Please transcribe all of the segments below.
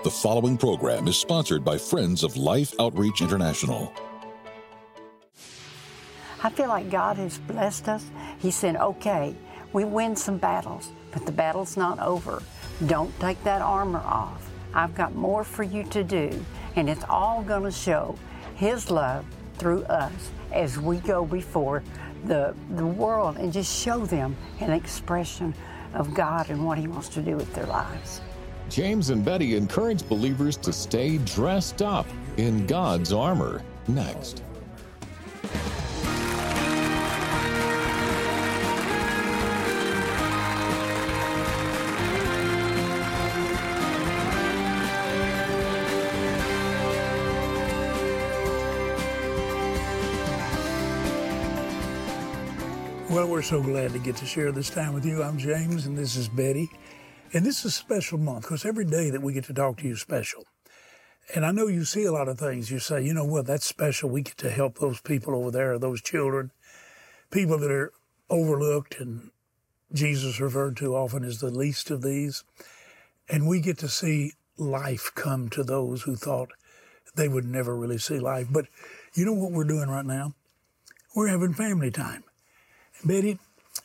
The following program is sponsored by Friends of Life Outreach International. I feel like God has blessed us. He said, okay, we win some battles, but the battle's not over. Don't take that armor off. I've got more for you to do, and it's all going to show His love through us as we go before the world and just show them an expression of God and what He wants to do with their lives. James and Betty encourage believers to stay dressed up in God's armor. Next. Well, we're so glad to get to share this time with you. I'm James, and this is Betty. And this is a special month because every day that we get to talk to you is special. And I know you see a lot of things. You say, you know what, that's special. We get to help those people over there, those children, people that are overlooked, and Jesus referred to often as the least of these. And we get to see life come to those who thought they would never really see life. But you know what we're doing right now? We're having family time. Betty,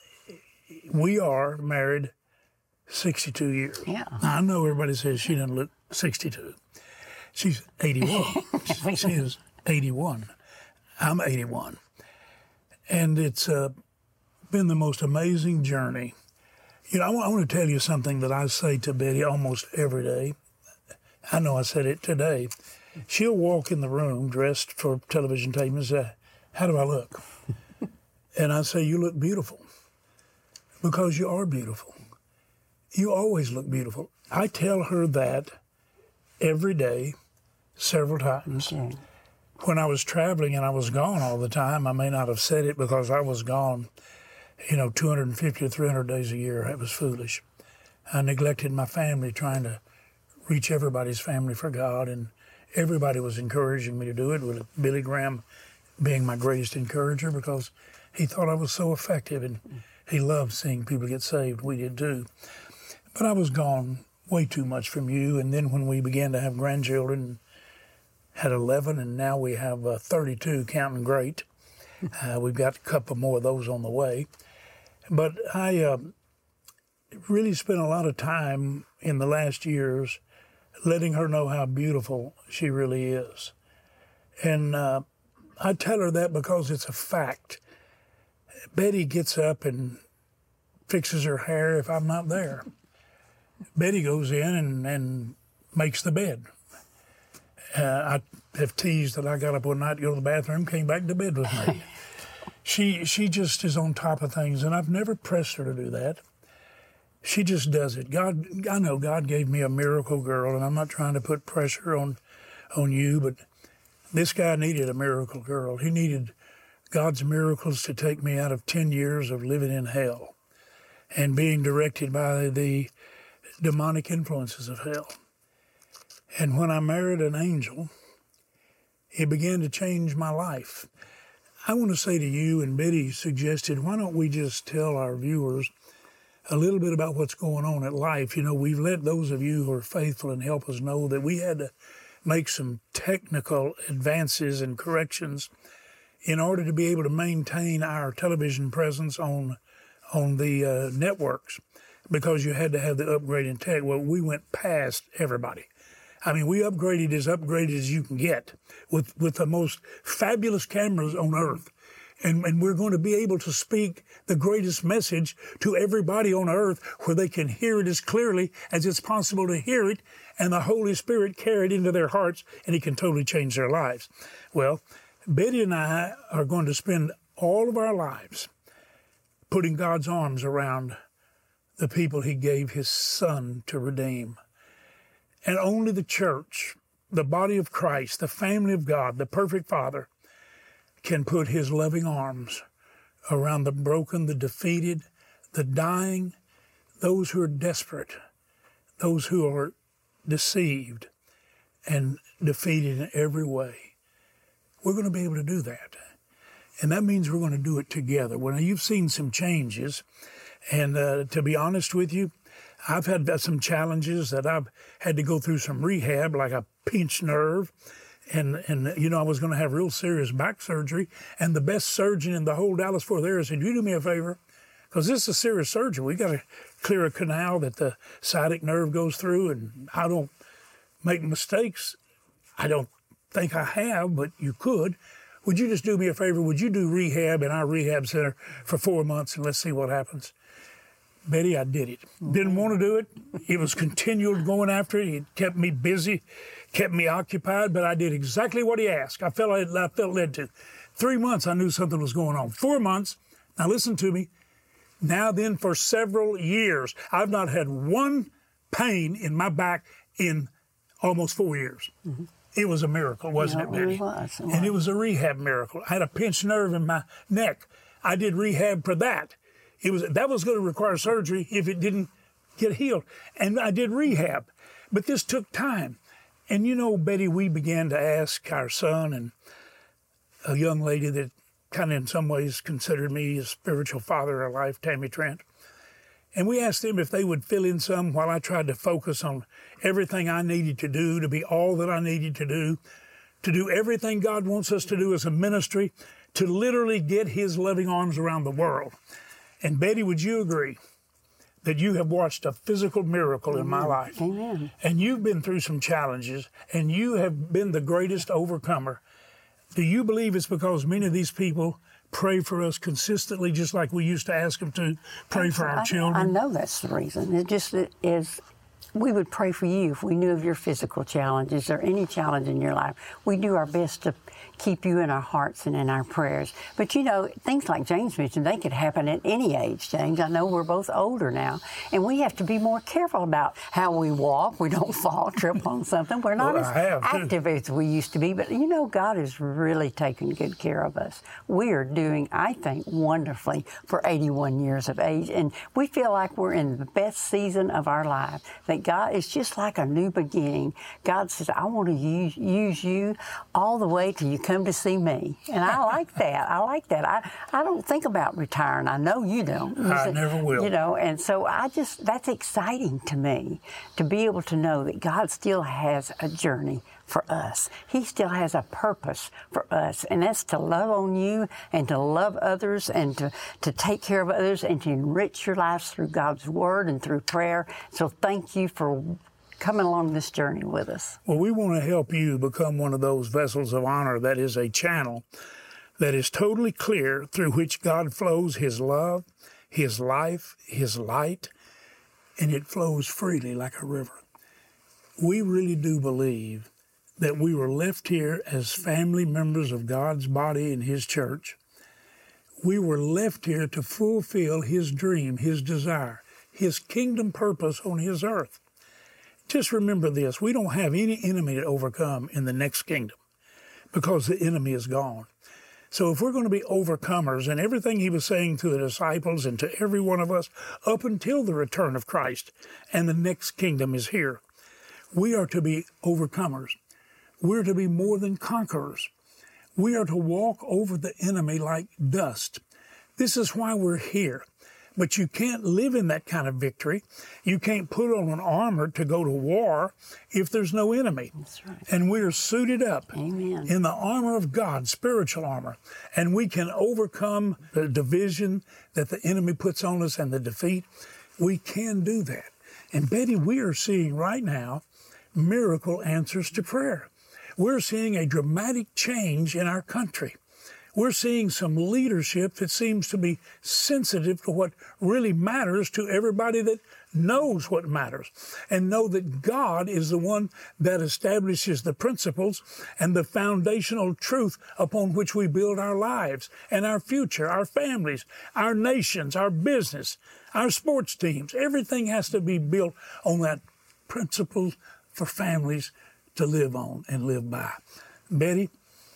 we are married 62 years. Yeah. Now, I know everybody says she doesn't look 62. She's 81. She is 81. I'm 81. And it's been the most amazing journey. You know, I want to tell you something that I say to Betty almost every day. I know I said it today. She'll walk in the room dressed for television taping and say, how do I look? And I say, you look beautiful, because you are beautiful. You always look beautiful. I tell her that every day, several times. Okay. When I was traveling and I was gone all the time, I may not have said it because I was gone, 250 or 300 days a year. That was foolish. I neglected my family, trying to reach everybody's family for God, and everybody was encouraging me to do it, with Billy Graham being my greatest encourager, because he thought I was so effective, and he loved seeing people get saved. We did too. But I was gone way too much from you, and then when we began to have grandchildren, had 11, and now we have 32, counting great. We've got a couple more of those on the way. But I really spent a lot of time in the last years letting her know how beautiful she really is. And I tell her that because it's a fact. Betty gets up and fixes her hair if I'm not there. Betty goes in and makes the bed. I have teased that I got up one night to go to the bathroom, came back to bed with me. She just is on top of things, and I've never pressed her to do that. She just does it. I know God gave me a miracle girl, and I'm not trying to put pressure on you, but this guy needed a miracle girl. He needed God's miracles to take me out of 10 years of living in hell and being directed by the demonic influences of hell. And when I married an angel, it began to change my life. I want to say to you, and Betty suggested, why don't we just tell our viewers a little bit about what's going on at Life? We've let those of you who are faithful and help us know that we had to make some technical advances and corrections in order to be able to maintain our television presence on the networks, because you had to have the upgrade in tech. Well, we went past everybody. I mean, we upgraded as you can get with the most fabulous cameras on earth. And we're going to be able to speak the greatest message to everybody on earth, where they can hear it as clearly as it's possible to hear it, and the Holy Spirit carry it into their hearts, and He can totally change their lives. Well, Betty and I are going to spend all of our lives putting God's arms around the people He gave His Son to redeem. And only the church, the body of Christ, the family of God, the perfect Father, can put His loving arms around the broken, the defeated, the dying, those who are desperate, those who are deceived and defeated in every way. We're going to be able to do that. And that means we're going to do it together. Well, you've seen some changes. And to be honest with you, I've had some challenges that I've had to go through some rehab, like a pinched nerve. And you know, I was going to have real serious back surgery. And the best surgeon in the whole Dallas-Fort Worth area said, you do me a favor, because this is a serious surgery. We got to clear a canal that the sciatic nerve goes through, and I don't make mistakes. I don't think I have, but you could. Would you just do me a favor? Would you do rehab in our rehab center for 4 months, and let's see what happens? Betty, I did it. Didn't want to do it. It was continual going after it. It kept me busy, kept me occupied, but I did exactly what he asked. I felt led to. 3 months, I knew something was going on. 4 months, now listen to me. Now then, for several years, I've not had one pain in my back in almost 4 years. Mm-hmm. It was a miracle, wasn't it, Betty? It was. And it was a rehab miracle. I had a pinched nerve in my neck. I did rehab for that. That was going to require surgery if it didn't get healed. And I did rehab. But this took time. And you know, Betty, we began to ask our son and a young lady that kind of in some ways considered me a spiritual father of life, Tammy Trent. And we asked them if they would fill in some while I tried to focus on everything I needed to do, to be all that I needed to do everything God wants us to do as a ministry, to literally get His loving arms around the world. And Betty, would you agree that you have watched a physical miracle in my life? Amen. And you've been through some challenges, and you have been the greatest overcomer. Do you believe it's because many of these people pray for us consistently, just like we used to ask them to pray for our children? I know that's the reason. It just is. We would pray for you if we knew of your physical challenges or any challenge in your life. We do our best to keep you in our hearts and in our prayers. But you know, things like James mentioned, they could happen at any age, James. I know we're both older now, and we have to be more careful about how we walk. We don't fall, trip on something. We're not as active as we used to be, but you know, God is really taking good care of us. We are doing, I think, wonderfully for 81 years of age, and we feel like we're in the best season of our life, that God is just like a new beginning. God says, I want to use you all the way till you come to see me. And I like that. I like that. I don't think about retiring. I know you don't. I never will. You know, and so that's exciting to me, to be able to know that God still has a journey for us. He still has a purpose for us, and that's to love on you and to love others and to take care of others and to enrich your lives through God's Word and through prayer. So thank you for coming along this journey with us. Well, we want to help you become one of those vessels of honor that is a channel that is totally clear through which God flows His love, His life, His light, and it flows freely like a river. We really do believe that we were left here as family members of God's body and His church. We were left here to fulfill His dream, His desire, His kingdom purpose on His earth. Just remember this, we don't have any enemy to overcome in the next kingdom because the enemy is gone. So if we're going to be overcomers, and everything He was saying to the disciples and to every one of us up until the return of Christ and the next kingdom is here, we are to be overcomers. We're to be more than conquerors. We are to walk over the enemy like dust. This is why we're here. But you can't live in that kind of victory. You can't put on an armor to go to war if there's no enemy. That's right. And we're suited up Amen. in the armor of God, spiritual armor. And we can overcome the division that the enemy puts on us and the defeat. We can do that. And Betty, we are seeing right now miracle answers to prayer. We're seeing a dramatic change in our country. We're seeing some leadership that seems to be sensitive to what really matters to everybody that knows what matters and know that God is the one that establishes the principles and the foundational truth upon which we build our lives and our future, our families, our nations, our business, our sports teams. Everything has to be built on that principle for families to live on and live by. Betty,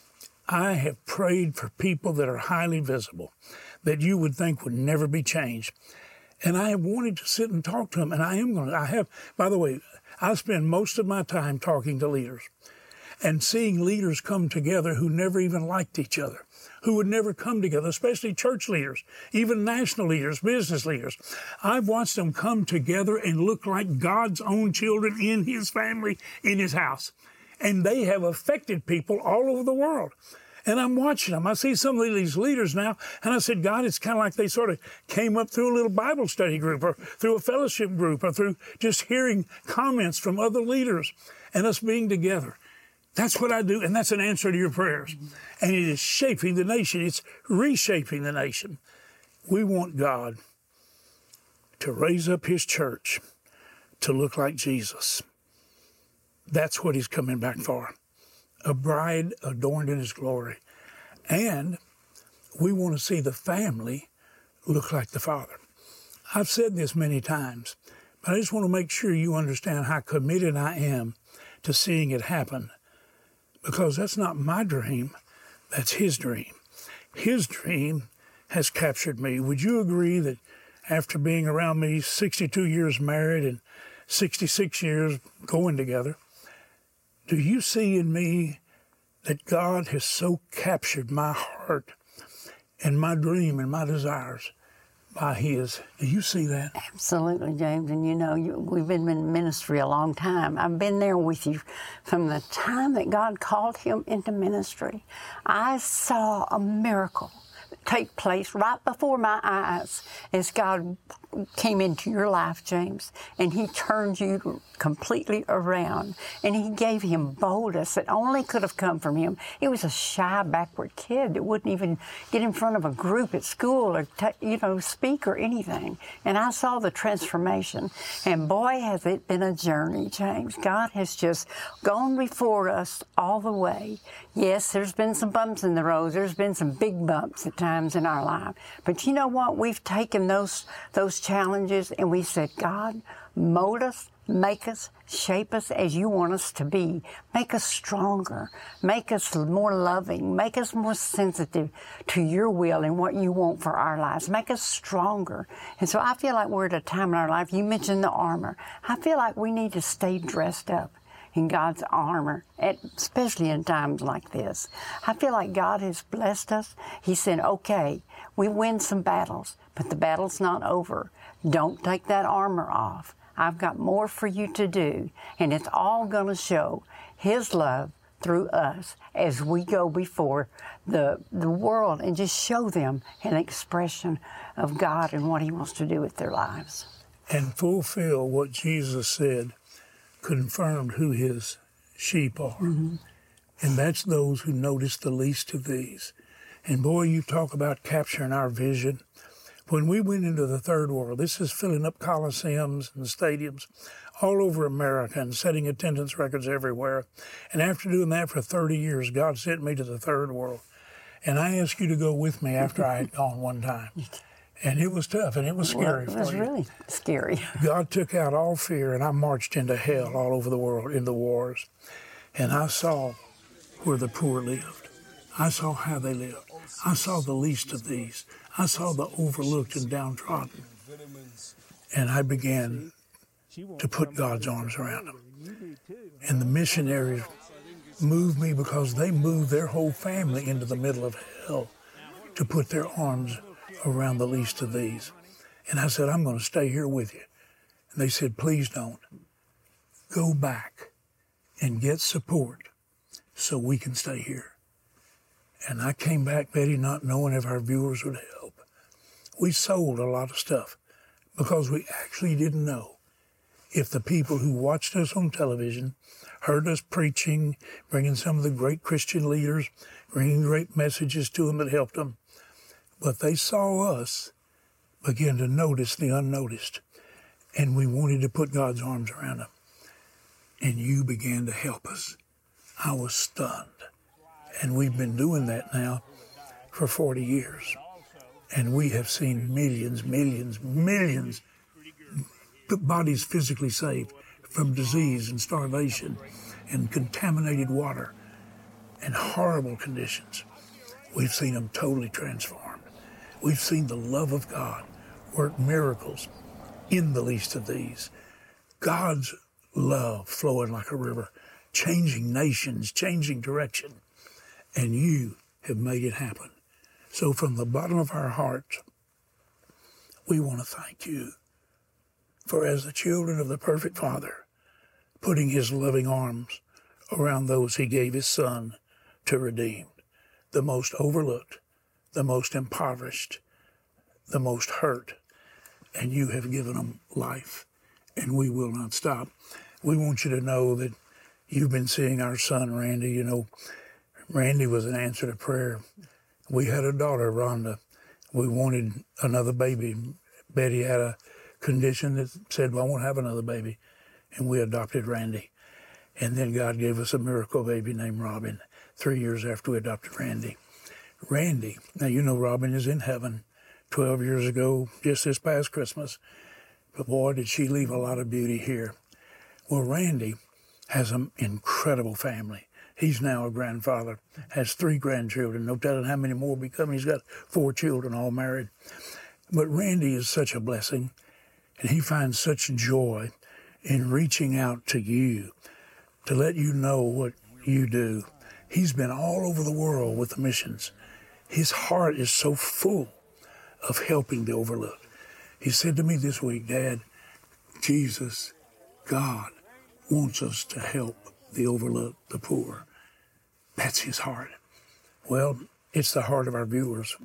I have prayed for people that are highly visible, that you would think would never be changed. And I have wanted to sit and talk to them, and I am going to. By the way, I spend most of my time talking to leaders. and seeing leaders come together who never even liked each other, who would never come together, especially church leaders, even national leaders, business leaders. I've watched them come together and look like God's own children in His family, in His house. And they have affected people all over the world. And I'm watching them. I see some of these leaders now, and I said, God, it's kind of like they sort of came up through a little Bible study group or through a fellowship group or through just hearing comments from other leaders and us being together. That's what I do, and that's an answer to your prayers. And it is shaping the nation. It's reshaping the nation. We want God to raise up His church to look like Jesus. That's what He's coming back for. A bride adorned in His glory. And we want to see the family look like the Father. I've said this many times, but I just want to make sure you understand how committed I am to seeing it happen, because that's not my dream, that's His dream. His dream has captured me. Would you agree that after being around me 62 years married and 66 years going together, do you see in me that God has so captured my heart and my dream and my desires by His? Do you see that? Absolutely, James. And you know, we've been in ministry a long time. I've been there with you from the time that God called him into ministry. I saw a miracle take place right before my eyes as God came into your life, James, and He turned you completely around, and He gave him boldness that only could have come from him. He was a shy, backward kid that wouldn't even get in front of a group at school or speak or anything. And I saw the transformation, and boy, has it been a journey, James. God has just gone before us all the way. Yes, there's been some bumps in the road. There's been some big bumps at times in our life. But you know what? We've taken those challenges and we said, God, mold us, make us, shape us as you want us to be. Make us stronger. Make us more loving. Make us more sensitive to your will and what you want for our lives. Make us stronger. And so I feel like we're at a time in our life, you mentioned the armor. I feel like we need to stay dressed up in God's armor, especially in times like this. I feel like God has blessed us. He said, okay, we win some battles, but the battle's not over. Don't take that armor off. I've got more for you to do, and it's all going to show His love through us as we go before the world and just show them an expression of God and what He wants to do with their lives. And fulfill what Jesus said, confirmed who His sheep are. Mm-hmm. And that's those who notice the least of these. And boy, you talk about capturing our vision. When we went into the third world, this is filling up coliseums and stadiums all over America and setting attendance records everywhere. And after doing that for 30 years, God sent me to the third world. And I asked you to go with me after I had gone one time. And it was tough, and it was scary. Well, it was really scary. God took out all fear, and I marched into hell all over the world in the wars. And I saw where the poor lived. I saw how they lived. I saw the least of these. I saw the overlooked and downtrodden. And I began to put God's arms around them. And the missionaries moved me because they moved their whole family into the middle of hell to put their arms around the least of these. And I said, I'm going to stay here with you. And they said, please don't. Go back and get support so we can stay here. And I came back, Betty, not knowing if our viewers would help. We sold a lot of stuff because we actually didn't know if the people who watched us on television, heard us preaching, bringing some of the great Christian leaders, bringing great messages to them that helped them, but they saw us begin to notice the unnoticed, and we wanted to put God's arms around them. And you began to help us. I was stunned. And we've been doing that now for 40 years. And we have seen millions bodies physically saved from disease and starvation and contaminated water and horrible conditions. We've seen them totally transformed. We've seen the love of God work miracles in the least of these. God's love flowing like a river changing nations, changing direction. And you have made it happen. So from the bottom of our hearts, we want to thank you for, as the children of the perfect Father, putting his loving arms around those he gave his Son to redeem, the most overlooked, the most impoverished, the most hurt, and you have given them life, and we will not stop. We want you to know that you've been seeing our son, Randy. You know, Randy was an answer to prayer. We had a daughter, Rhonda. We wanted another baby. Betty had a condition that said, well, I won't have another baby, and we adopted Randy. And then God gave us a miracle baby named Robin 3 years after we adopted Randy. Randy, now you know Robin is in heaven 12 years ago, just this past Christmas. But boy, did she leave a lot of beauty here. Well, Randy has an incredible family. He's now a grandfather, has 3 grandchildren. No telling how many more become. He's got 4 children, all married. But Randy is such a blessing, and he finds such joy in reaching out to you to let you know what you do. He's been all over the world with the missions. His heart is so full of helping the overlooked. He said to me this week, Dad, Jesus, God wants us to help the overlooked, the poor. That's his heart. Well, it's the heart of our viewers.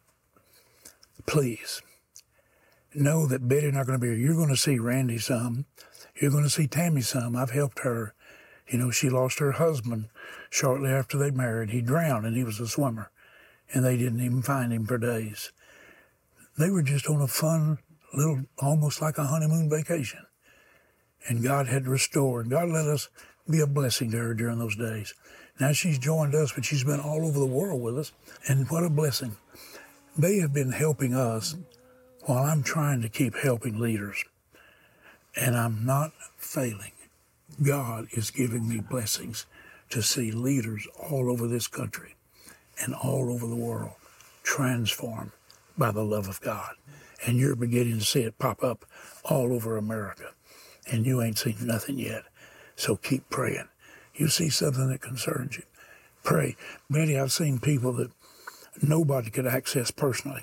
Please know that Betty and I are going to be here. You're going to see Randy some. You're going to see Tammy some. I've helped her. You know, she lost her husband shortly after they married. He drowned, and he was a swimmer, and they didn't even find him for days. They were just on a fun little, almost like a honeymoon vacation. And God had to restore, and God let us be a blessing to her during those days. Now she's joined us, but she's been all over the world with us, and what a blessing. They have been helping us while I'm trying to keep helping leaders, and I'm not failing. God is giving me blessings to see leaders all over this country and all over the world transformed by the love of God. And you're beginning to see it pop up all over America. And you ain't seen nothing yet. So keep praying. You see something that concerns you, pray. Betty, I've seen people that nobody could access personally,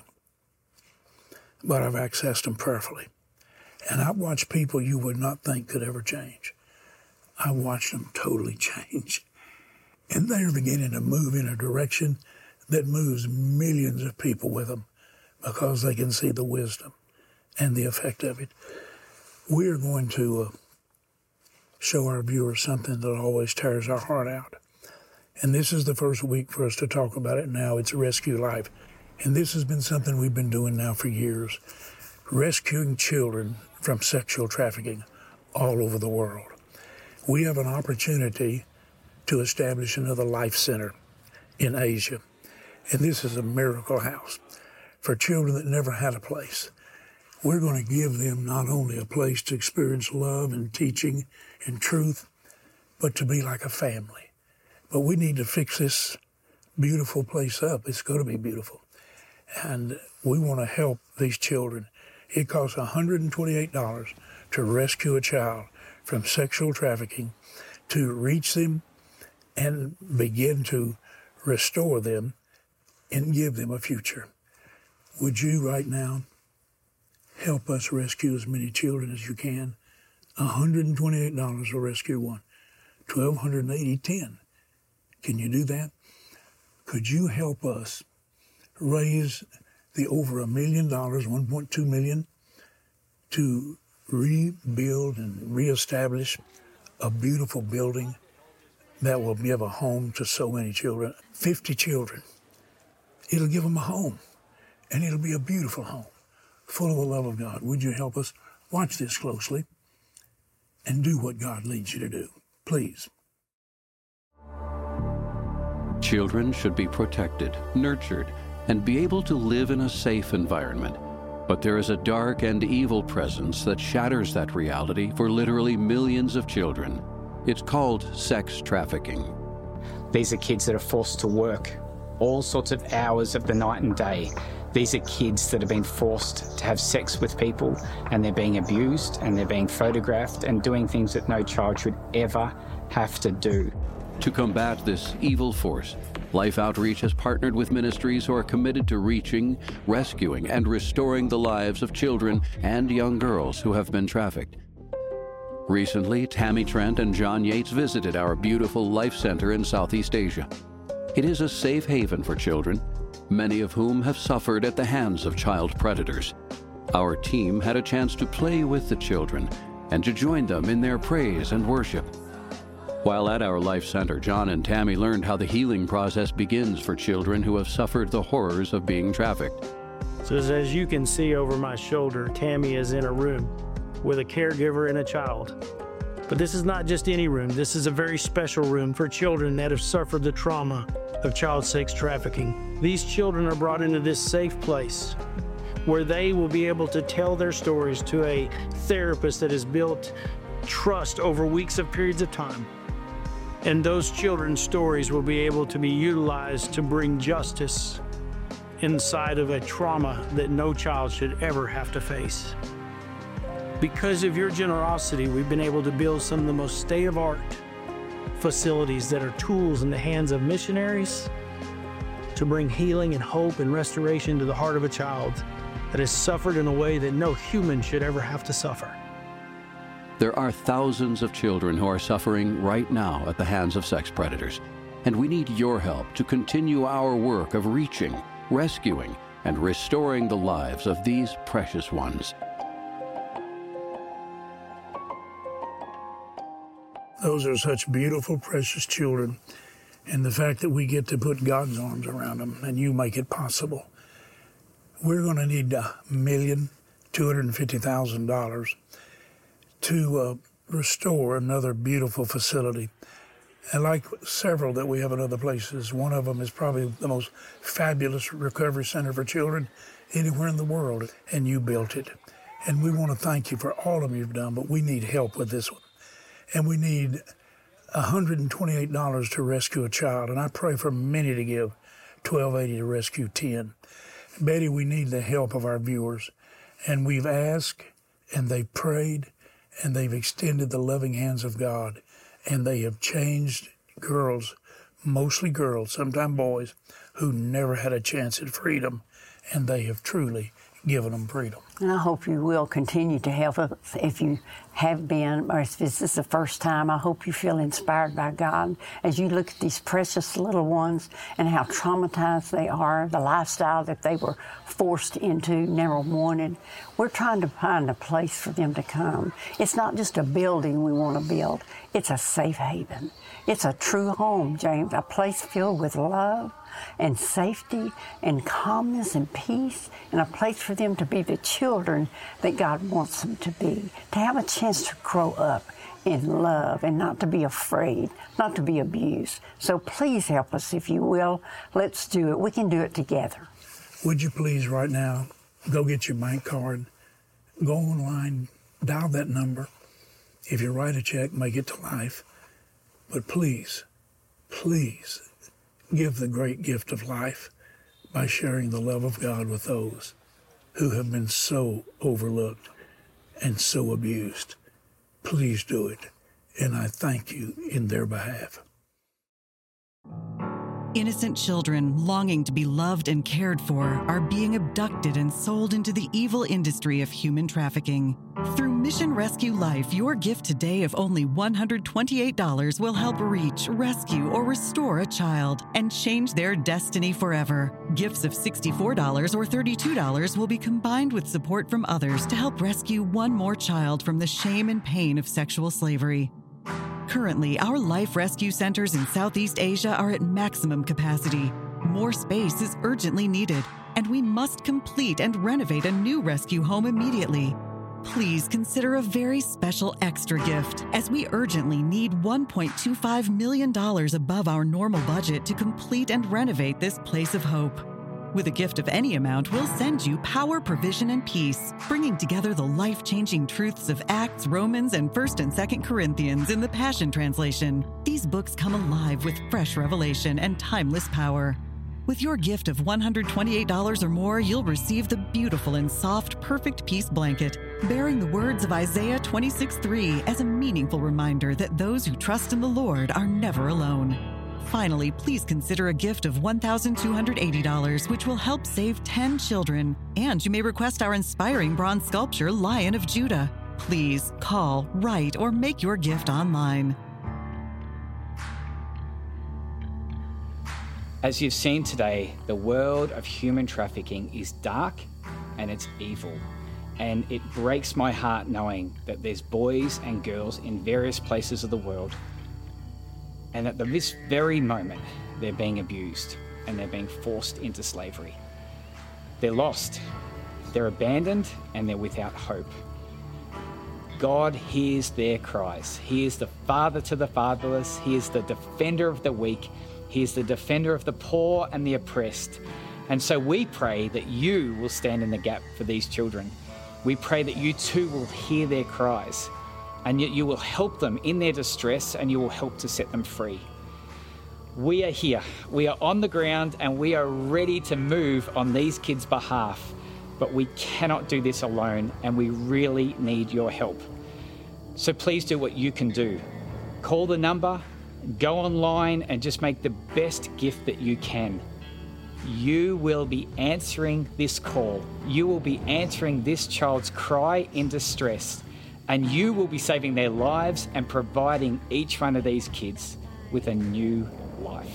but I've accessed them prayerfully. And I've watched people you would not think could ever change. I've watched them totally change. And they're beginning to move in a direction that moves millions of people with them because they can see the wisdom and the effect of it. We're going to show our viewers something that always tears our heart out. And this is the first week for us to talk about it now. It's Rescue Life. And this has been something we've been doing now for years, rescuing children from sexual trafficking all over the world. We have an opportunity to establish another life center in Asia. And this is a miracle house for children that never had a place. We're going to give them not only a place to experience love and teaching and truth, but to be like a family. But we need to fix this beautiful place up. It's going to be beautiful. And we want to help these children. It costs $128 to rescue a child from sexual trafficking, to reach them and begin to restore them and give them a future. Would you right now help us rescue as many children as you can? $128 will rescue one. $1,280, 10. Can you do that? Could you help us raise the over $1 million, $1.2 million, to rebuild and reestablish a beautiful building that will give a home to so many children? 50 children. It'll give them a home, and it'll be a beautiful home, full of the love of God. Would you help us? Watch this closely and do what God leads you to do. Please. Children should be protected, nurtured, and be able to live in a safe environment. But there is a dark and evil presence that shatters that reality for literally millions of children. It's called sex trafficking. These are kids that are forced to work all sorts of hours of the night and day. These are kids that have been forced to have sex with people, and they're being abused, and they're being photographed and doing things that no child should ever have to do. To combat this evil force, Life Outreach has partnered with ministries who are committed to reaching, rescuing, and restoring the lives of children and young girls who have been trafficked. Recently, Tammy Trent and John Yates visited our beautiful Life Center in Southeast Asia. It is a safe haven for children, many of whom have suffered at the hands of child predators. Our team had a chance to play with the children and to join them in their praise and worship. While at our Life Center, John and Tammy learned how the healing process begins for children who have suffered the horrors of being trafficked. So as you can see over my shoulder, Tammy is in a room with a caregiver and a child. But this is not just any room. This is a very special room for children that have suffered the trauma of child sex trafficking. These children are brought into this safe place where they will be able to tell their stories to a therapist that has built trust over weeks of periods of time. And those children's stories will be able to be utilized to bring justice inside of a trauma that no child should ever have to face. Because of your generosity, we've been able to build some of the most state-of-the-art facilities that are tools in the hands of missionaries to bring healing and hope and restoration to the heart of a child that has suffered in a way that no human should ever have to suffer. There are thousands of children who are suffering right now at the hands of sex predators, and we need your help to continue our work of reaching, rescuing, and restoring the lives of these precious ones. Those are such beautiful, precious children, and the fact that we get to put God's arms around them and you make it possible. We're going to need $1,250,000 to restore another beautiful facility. And like several that we have in other places, one of them is probably the most fabulous recovery center for children anywhere in the world, and you built it. And we want to thank you for all of you've done, but we need help with this one. And we need $128 to rescue a child, and I pray for many to give $12.80 to rescue 10. Betty, we need the help of our viewers, and we've asked, and they've prayed, and they've extended the loving hands of God, and they have changed girls, mostly girls, sometimes boys, who never had a chance at freedom, and they have truly given them freedom. And I hope you will continue to help us. If you have been, or if this is the first time, I hope you feel inspired by God as you look at these precious little ones and how traumatized they are, the lifestyle that they were forced into, never wanted. We're trying to find a place for them to come. It's not just a building we want to build. It's a safe haven. It's a true home, James, a place filled with love and safety and calmness and peace, and a place for them to be the children that God wants them to be, to have a chance to grow up in love and not to be afraid, not to be abused. So please help us if you will. Let's do it. We can do it together. Would you please right now go get your bank card, go online, dial that number. If you write a check, make it to Life. But please, please, give the great gift of life by sharing the love of God with those who have been so overlooked and so abused. Please do it, and I thank you in their behalf. Innocent children longing to be loved and cared for are being abducted and sold into the evil industry of human trafficking. Through Mission Rescue Life, your gift today of only $128 will help reach, rescue, or restore a child and change their destiny forever. Gifts of $64 or $32 will be combined with support from others to help rescue one more child from the shame and pain of sexual slavery. Currently, our Life Rescue Centers in Southeast Asia are at maximum capacity. More space is urgently needed, and we must complete and renovate a new rescue home immediately. Please consider a very special extra gift, as we urgently need $1.25 million above our normal budget to complete and renovate this place of hope. With a gift of any amount, we'll send you power, provision, and peace, bringing together the life-changing truths of Acts, Romans, and 1st and 2nd Corinthians in the Passion Translation. These books come alive with fresh revelation and timeless power. With your gift of $128 or more, you'll receive the beautiful and soft Perfect Peace blanket, bearing the words of Isaiah 26:3 as a meaningful reminder that those who trust in the Lord are never alone. Finally, please consider a gift of $1,280, which will help save 10 children. And you may request our inspiring bronze sculpture, Lion of Judah. Please call, write, or make your gift online. As you've seen today, the world of human trafficking is dark and it's evil. And it breaks my heart knowing that there's boys and girls in various places of the world, and at this very moment, they're being abused and they're being forced into slavery. They're lost, they're abandoned, and they're without hope. God hears their cries. He is the father to the fatherless. He is the defender of the weak. He is the defender of the poor and the oppressed. And so we pray that you will stand in the gap for these children. We pray that you too will hear their cries, and yet you will help them in their distress, and you will help to set them free. We are here, we are on the ground, and we are ready to move on these kids' behalf, but we cannot do this alone, and we really need your help. So please do what you can do. Call the number, go online, and just make the best gift that you can. You will be answering this call. You will be answering this child's cry in distress, and you will be saving their lives and providing each one of these kids with a new life.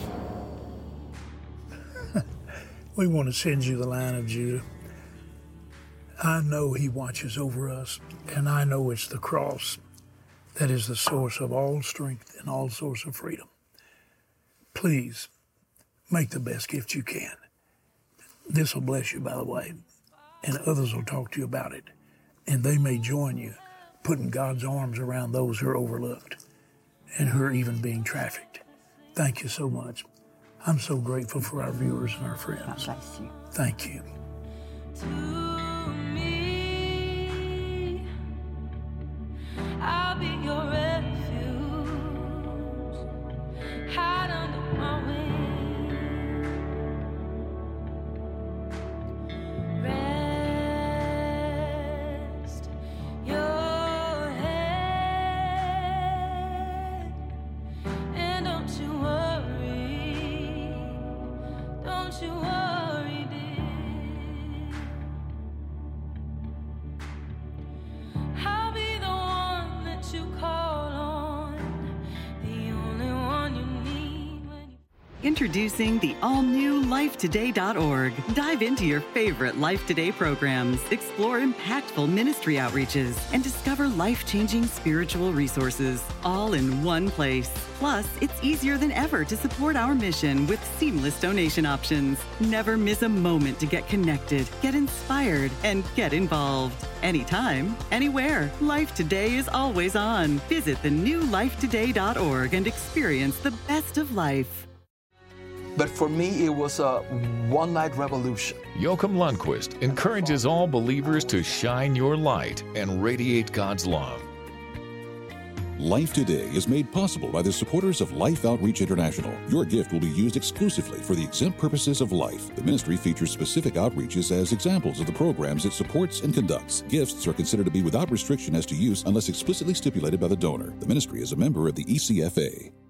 We want to send you the Lion of Judah. I know he watches over us, and I know it's the cross that is the source of all strength and all source of freedom. Please, make the best gift you can. This will bless you, by the way, and others will talk to you about it, and they may join you putting God's arms around those who are overlooked and who are even being trafficked. Thank you so much. I'm so grateful for our viewers and our friends. God bless you. Thank you. To me, I'll be your refuge, hide under my wings. Rest your head, and don't you worry, don't you worry, dear. I'll be the one that you call on, the only one you need when you... Introducing the all-new LifeToday.org. Dive into your favorite Life Today programs, explore impactful ministry outreaches, and discover life-changing spiritual resources, all in one place. Plus, it's easier than ever to support our mission with seamless donation options. Never miss a moment to get connected, get inspired, and get involved. Anytime, anywhere. Life Today is always on. Visit the new LifeToday.org and experience the best of life. But for me, it was a one-night revolution. Joachim Lundquist encourages all believers to shine your light and radiate God's love. Life Today is made possible by the supporters of Life Outreach International. Your gift will be used exclusively for the exempt purposes of life. The ministry features specific outreaches as examples of the programs it supports and conducts. Gifts are considered to be without restriction as to use unless explicitly stipulated by the donor. The ministry is a member of the ECFA.